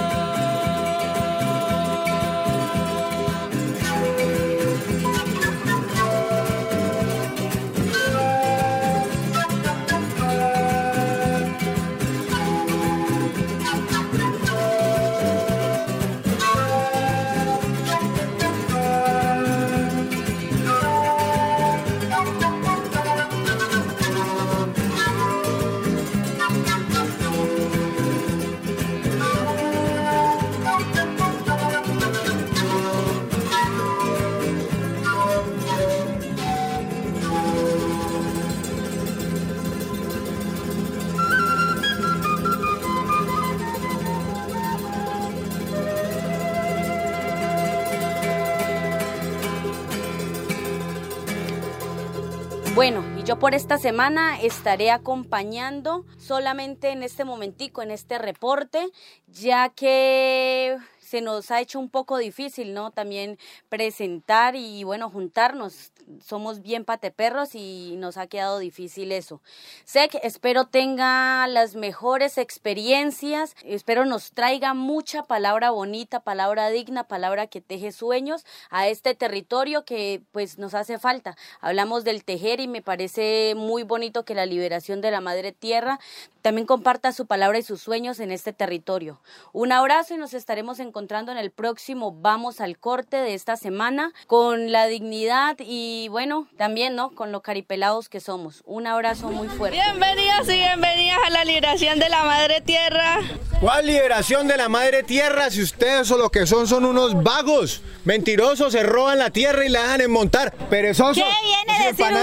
Bueno, y yo por esta semana estaré acompañando solamente en este momentico, en este reporte, ya que se nos ha hecho un poco difícil, ¿no? También presentar y, bueno, juntarnos. Somos bien pateperros y nos ha quedado difícil eso. Espero tenga las mejores experiencias, espero nos traiga mucha palabra bonita, palabra digna, palabra que teje sueños a este territorio que pues nos hace falta. Hablamos del tejer y me parece muy bonito que la liberación de la Madre Tierra también comparta su palabra y sus sueños en este territorio. Un abrazo y nos estaremos encontrando en el próximo Vamos al Corte de esta semana con la dignidad y bueno, también ¿no? con lo caripelados que somos. Un abrazo muy fuerte. Bienvenidos y bienvenidas a la liberación de la Madre Tierra. ¿Cuál liberación de la Madre Tierra? Si ustedes o lo que son unos vagos, mentirosos, se roban la tierra y la dejan en montar, perezosos. ¿Qué viene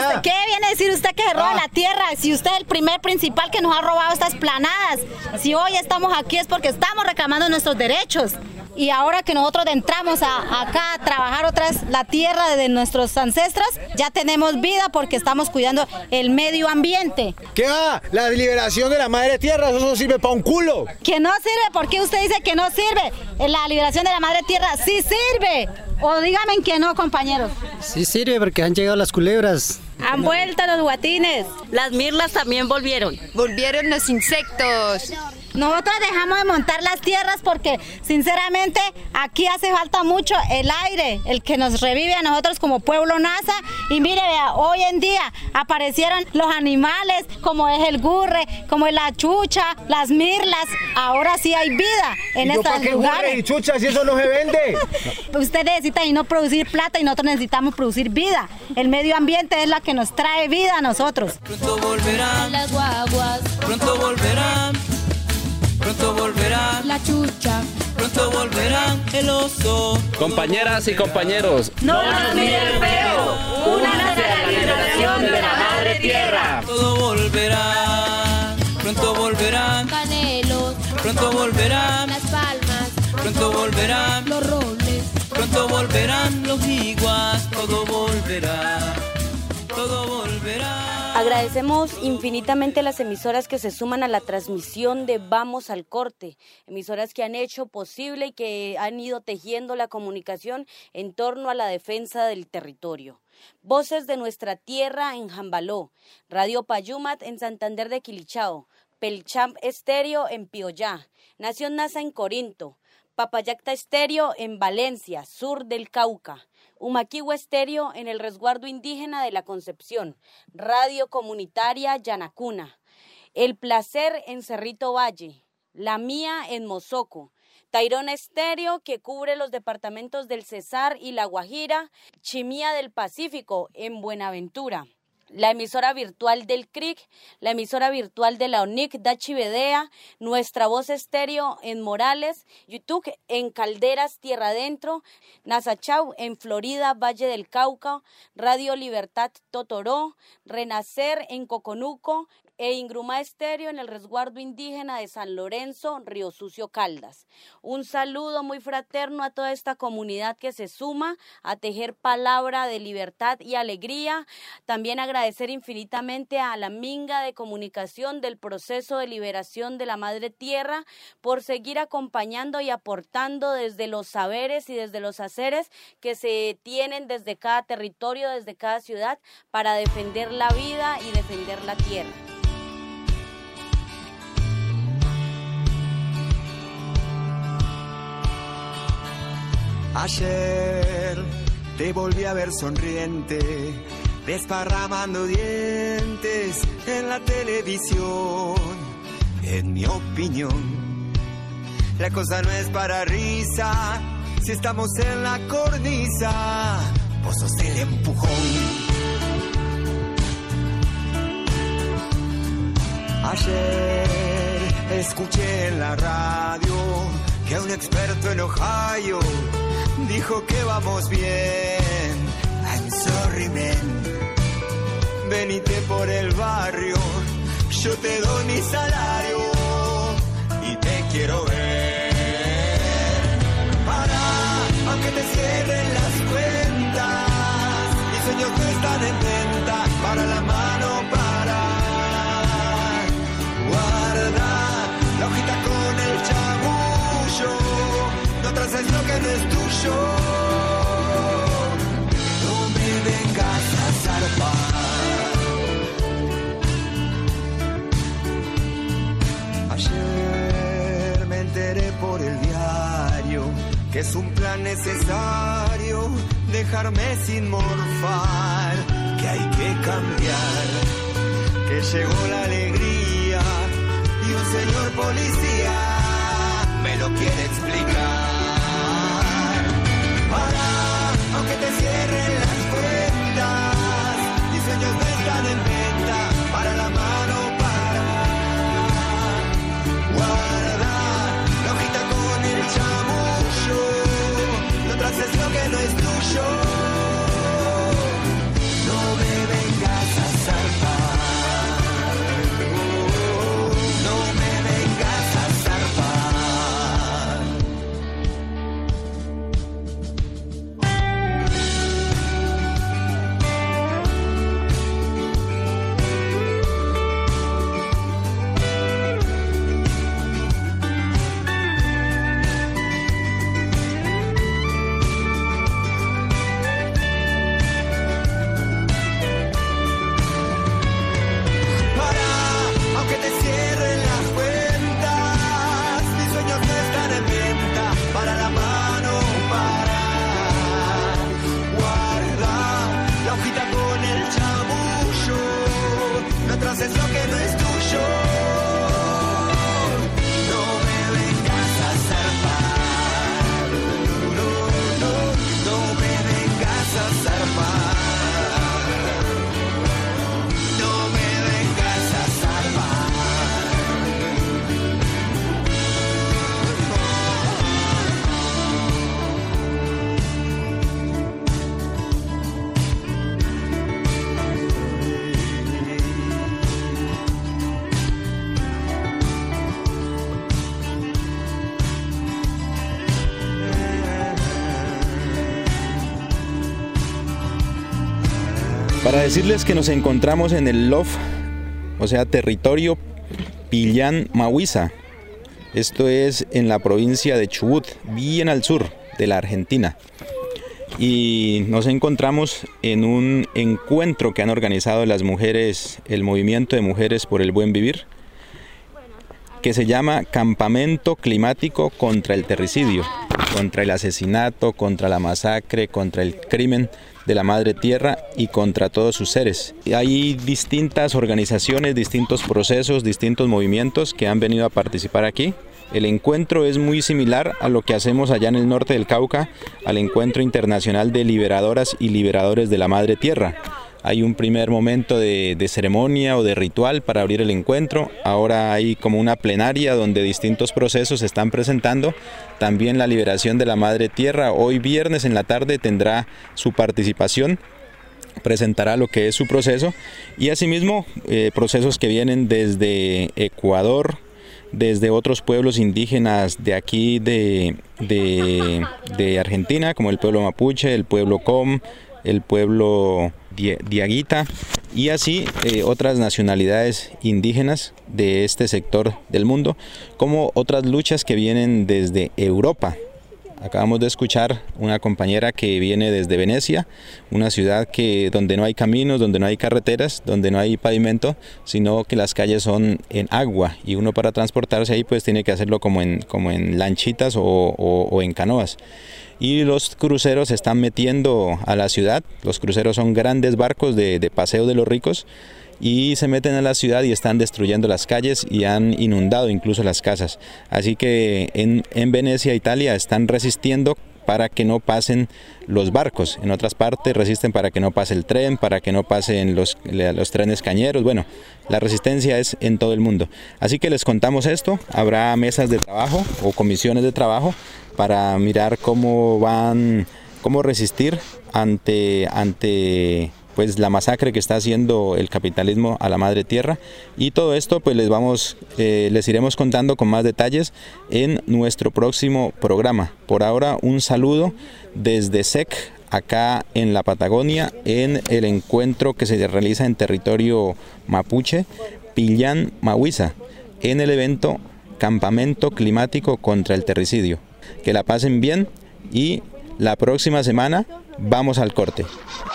a decir usted que se roba la tierra? Si usted es el primer principal que nos ha robado estas planadas. Si hoy estamos aquí es porque estamos reclamando nuestros derechos. Y ahora que nosotros entramos acá a trabajar la tierra de nuestros ancestros, ya tenemos vida porque estamos cuidando el medio ambiente. ¿Qué va? La liberación de la Madre Tierra, eso no sirve para un culo. Que no sirve, ¿por qué usted dice que no sirve? La liberación de la Madre Tierra sí sirve. O díganme que no, compañeros. Sí sirve porque han llegado las culebras. Han vuelto los guatines. Las mirlas también volvieron. Volvieron los insectos. Nosotros dejamos de montar las tierras porque sinceramente aquí hace falta mucho el aire, el que nos revive a nosotros como pueblo nasa. Y mire, vea, hoy en día aparecieron los animales como es el gurre, como es la chucha, las mirlas. Ahora sí hay vida en estos lugares. Gurre y chucha si eso no se vende? Usted necesita y no producir plata y nosotros necesitamos producir vida. El medio ambiente es la que nos trae vida a nosotros. Pronto volverán las guaguas, pronto volverán. Pronto volverán la chucha, pronto volverán el oso. Compañeras y compañeros, no nos miren feo, únanse a la liberación de la Madre Tierra. Todo volverá, pronto volverán canelos, pronto volverán las palmas, pronto volverán los robles, pronto volverán los iguas, todo volverá, todo volverá. Agradecemos infinitamente a las emisoras que se suman a la transmisión de Vamos al Corte, emisoras que han hecho posible y que han ido tejiendo la comunicación en torno a la defensa del territorio. Voces de nuestra tierra en Jambaló, Radio Payumat en Santander de Quilichao, Pelchamp Estéreo en Pioyá, Nación Nasa en Corinto, Papayacta Estéreo en Valencia, sur del Cauca, Humaquihue Estéreo en el resguardo indígena de la Concepción, Radio Comunitaria Yanacuna, El Placer en Cerrito Valle, La Mía en Mozoco, Tayrona Estéreo que cubre los departamentos del Cesar y La Guajira, Chimía del Pacífico en Buenaventura, la emisora virtual del CRIC, la emisora virtual de la ONIC Dachivedea, Nuestra Voz Estéreo en Morales, YouTube en Calderas, Tierra Adentro, Nasachau en Florida, Valle del Cauca, Radio Libertad Totoró, Renacer en Coconuco, e Ingruma Estéreo en el resguardo indígena de San Lorenzo, Río Sucio, Caldas. Un saludo muy fraterno a toda esta comunidad que se suma a tejer palabra de libertad y alegría. También agradecer infinitamente a la Minga de Comunicación del proceso de liberación de la Madre Tierra por seguir acompañando y aportando desde los saberes y desde los haceres que se tienen desde cada territorio, desde cada ciudad, para defender la vida y defender la tierra. Ayer te volví a ver sonriente, desparramando dientes en la televisión. En mi opinión, la cosa no es para risa, si estamos en la cornisa, vos sos el empujón. Ayer escuché en la radio que un experto en Ohio dijo que vamos bien. I'm sorry, man. Venite por el barrio, yo te doy mi salario y te quiero ver. Para, aunque te cierren las cuentas, mis sueños no están en venta. Para la mano, para. Guarda la hojita con el chamullo, no traces lo que no es tuyo. No me vengas a zarpar. Ayer me enteré por el diario que es un plan necesario dejarme sin morfar, que hay que cambiar, que llegó la alegría señor policía me lo quiere explicar. Para, aunque te cierren las cuentas, mis sueños no están en venta. Para la mano, para guardar la hojita con el chamullo. No traces lo que no es tuyo. No me vengas a zarpar. No me vengas a zarpar. Aunque te cierren las cuentas, mis sueños no están en venta. Para la mano, para guardar la hojita con el chamullo. No traces lo que no es tuyo. No me vengas a zarpar. No me vengas a zarpar. No me vengas a zarpar. Para decirles que nos encontramos en el LOF, o sea, territorio Pillán Mahuiza. Esto es en la provincia de Chubut, bien al sur de la Argentina. Y nos encontramos en un encuentro que han organizado las mujeres, el Movimiento de Mujeres por el Buen Vivir, que se llama Campamento Climático contra el Terricidio, contra el asesinato, contra la masacre, contra el crimen de la madre tierra y contra todos sus seres. Hay distintas organizaciones, distintos procesos, distintos movimientos que han venido a participar aquí. El encuentro es muy similar a lo que hacemos allá en el norte del Cauca, al Encuentro Internacional de Liberadoras y Liberadores de la Madre Tierra. Hay un primer momento de ceremonia o de ritual para abrir el encuentro. Ahora hay como una plenaria donde distintos procesos se están presentando. También la liberación de la Madre Tierra. Hoy viernes en la tarde tendrá su participación. Presentará lo que es su proceso. Y asimismo procesos que vienen desde Ecuador, desde otros pueblos indígenas de aquí de Argentina, como el pueblo mapuche, el pueblo com, el pueblo diaguita y así otras nacionalidades indígenas de este sector del mundo, como otras luchas que vienen desde Europa. Acabamos de escuchar una compañera que viene desde Venecia, una ciudad donde no hay caminos, donde no hay carreteras, donde no hay pavimento, sino que las calles son en agua y uno para transportarse ahí pues tiene que hacerlo como en lanchitas o en canoas. Y los cruceros se están metiendo a la ciudad. Los cruceros son grandes barcos de paseo de los ricos y se meten a la ciudad y están destruyendo las calles y han inundado incluso las casas. Así que en Venecia, Italia, están resistiendo para que no pasen los barcos. En otras partes resisten para que no pase el tren, para que no pasen los trenes cañeros. Bueno, la resistencia es en todo el mundo. Así que les contamos esto. Habrá mesas de trabajo o comisiones de trabajo para mirar cómo resistir ante pues la masacre que está haciendo el capitalismo a la madre tierra. Y todo esto pues les iremos contando con más detalles en nuestro próximo programa. Por ahora un saludo desde SEC, acá en la Patagonia, en el encuentro que se realiza en territorio mapuche, Pillán Mahuiza, en el evento Campamento Climático contra el Terricidio. Que la pasen bien y la próxima semana vamos al corte.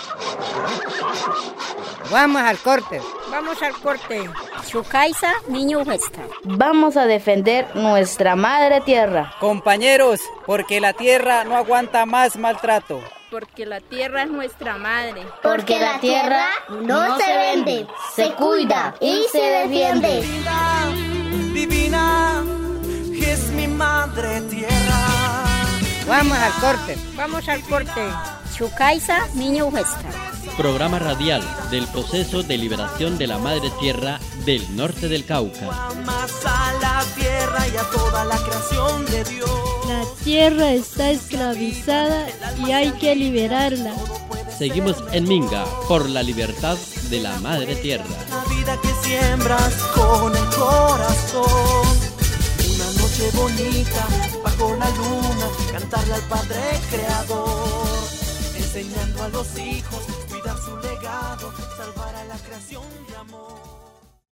Vamos al corte. Vamos al corte. Chucaisa, niño Huesta. Vamos a defender nuestra madre tierra. Compañeros, porque la tierra no aguanta más maltrato. Porque la tierra es nuestra madre. Porque la tierra no se vende, se cuida y se defiende. Divina Vamos al corte. Vamos al corte. Chucaiza, niño Huesca. Programa radial del proceso de liberación de la madre tierra del norte del Cauca. Más a la tierra y a toda la creación de Dios. La tierra está esclavizada y hay que liberarla. Seguimos en Minga por la libertad de la madre tierra. La vida que siembras con el corazón. Una noche bonita bajo la luna, cantarle al Padre Creador, enseñando a los hijos, cuidar su legado, salvar a la creación de amor.